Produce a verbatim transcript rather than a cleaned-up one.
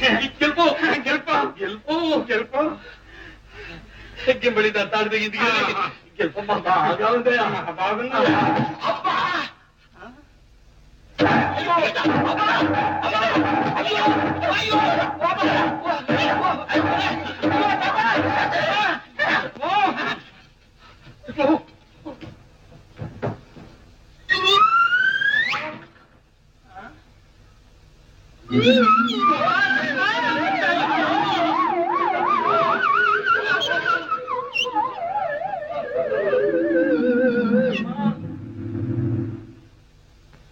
ಗೆಲ್ಪೋ ಗೆಲ್ಪ ಗೆಲ್ಪೋ ಗೆಲ್ಪ ಗೆಂಬಳಿದ ತಾಳ್ಬೇಕಿಂದ ಗೆಲ್ಪಮ್ಮ ಬಾಗಂದೆ ಬಾಗಂದೆ ಅಪ್ಪ ಅಯ್ಯೋ ಅಯ್ಯೋ ಅಯ್ಯೋ